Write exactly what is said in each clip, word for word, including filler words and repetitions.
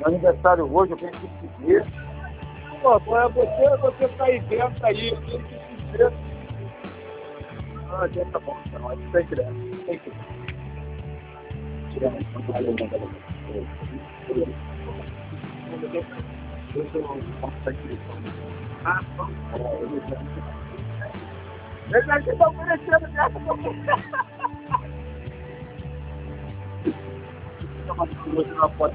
Meu aniversário hoje, eu venho te pedir. Pô, é você, você tá aí dentro aí, eu tenho que pedir. Ah, já tá bom, então, aí tem que dar, tem que dar. Ah, vamos. Eles aqui estão oferecendo dessa pra você. Você não pode.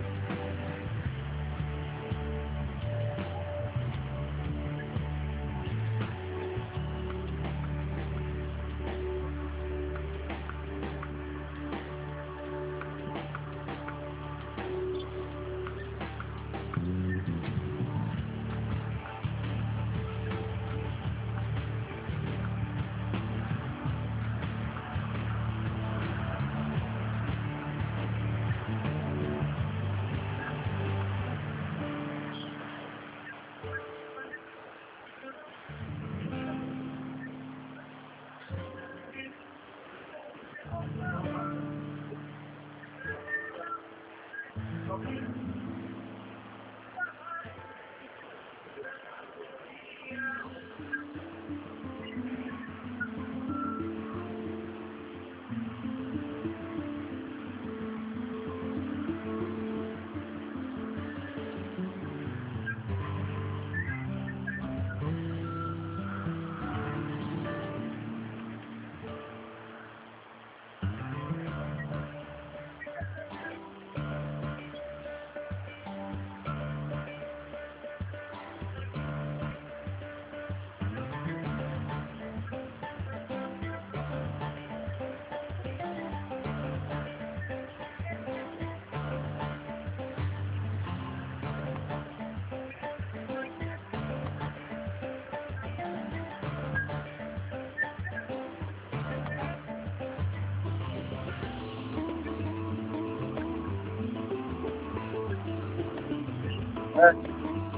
É.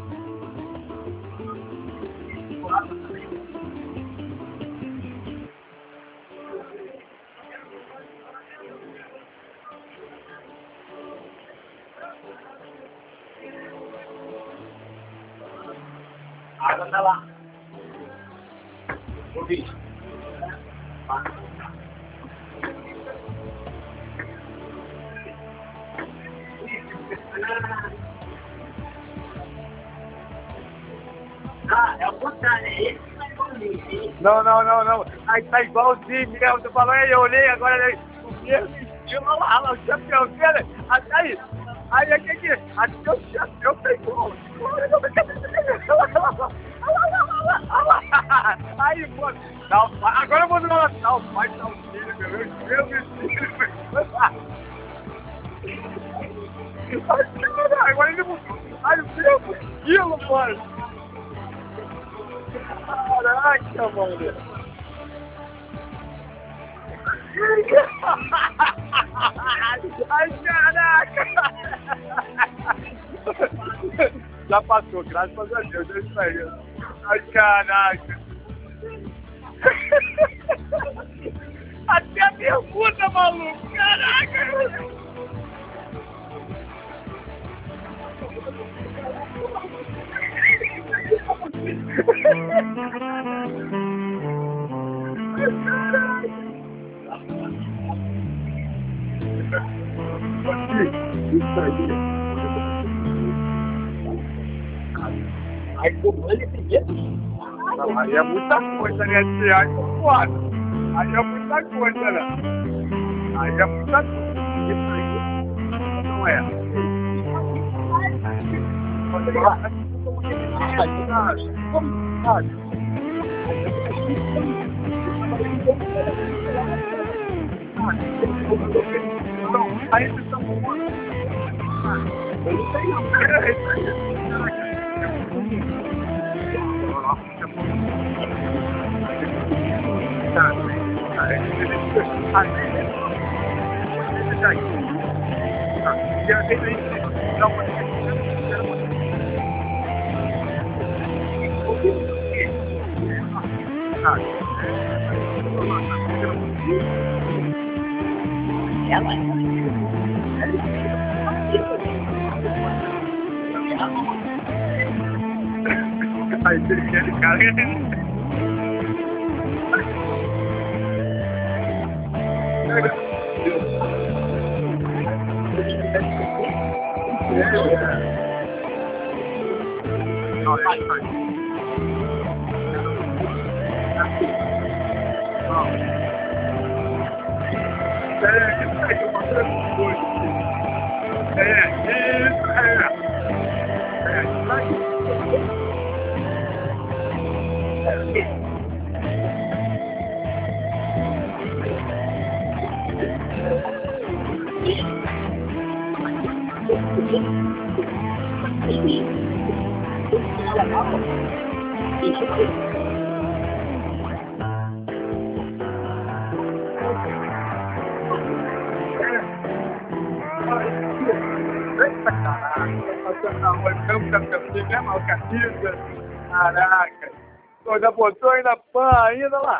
A água tá lá. Ouvi. Ah, é o contrário, é esse que tá igualzinho. Não, não, não, não. Aí tá igualzinho mesmo. Tu falou, aí eu olhei agora, né? O mesmo estilo, olha lá, olha lá, o campeão dele. Até aí. Aí aqui, aqui. Até o campeão tá igual. Aí, mano. Agora eu vou dar uma tal. Vai dar um filho, meu. Meu vestido. Agora ele mudou. Ai, o mesmo estilo, mano. Caraca, mano. Ai, caraca. Já passou, graças a Deus. É isso aí. Ai, caraca. Até a bermuda, maluco. Caraca. Isso aí. Aí, como ele tem medo? Não, aí é muita coisa, né? Aí é foda. Aí é muita coisa, né? Aí é muita coisa. Isso aí não é. Como sabe? Não, aí vocês estão voando. Eu não sei não. É isso aí. Tá, e a gente dá uma ela Aí, aquele cara. Não, vai, vai. É, isso aí, eu mostrei coisa. É, isso, é. É, isso aí. Eita, caraca, passando na rua, campo, campo, campo, mesmo, alcatiza. Caraca. Pô, ainda botou ainda pan ainda lá.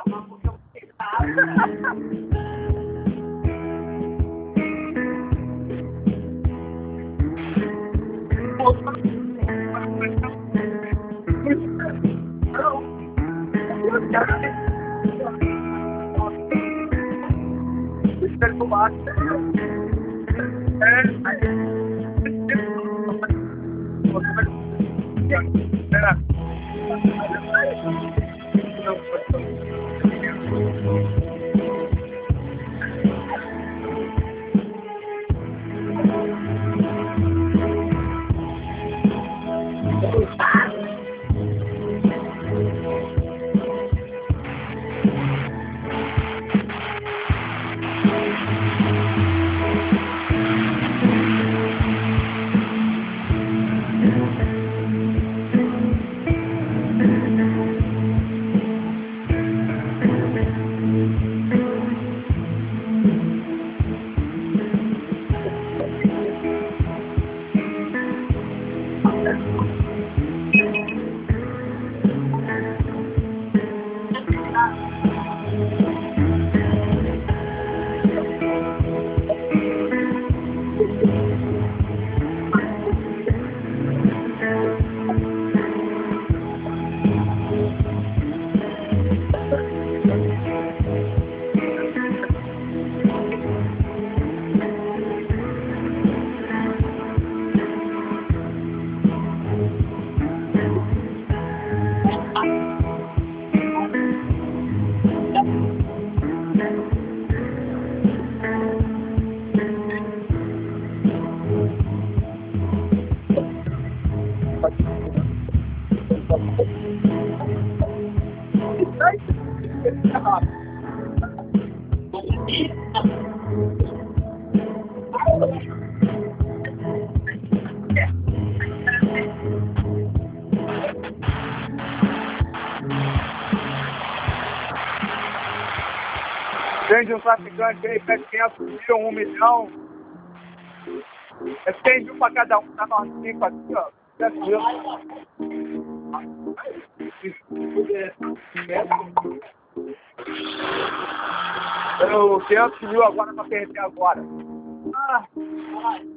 Vende um traficante aí, pede quinhentos mil, um milhão. É cem mil pra cada um, tá nós cinco aqui, ó. dez mil. Eu quinhentos mil agora pra perder agora. Ah, vai.